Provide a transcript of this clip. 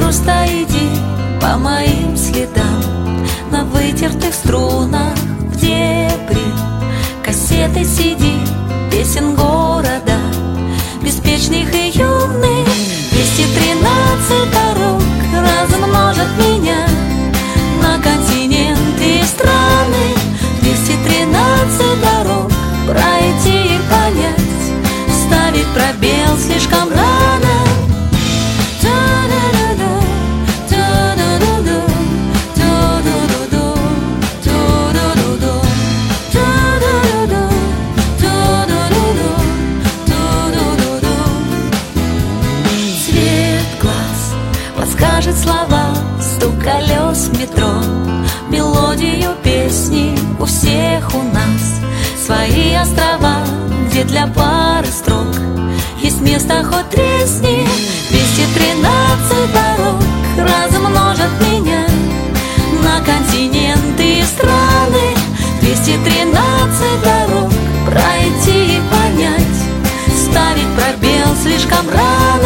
просто иди по моим следам, на вытертых струнах в дебри кассеты CD песен города, беспечных и юных. 213 дорог размножат меня на континенты и страны. 213 дорог пройти и понять, ставить пробел слишком рано. Скажет слова, стук колес в метро, мелодию песни у всех у нас. Свои острова, где для пары строк есть место хоть тресни. 213 дорог размножат меня на континенты и страны. 213 дорог пройти и понять, ставить пробел слишком рано.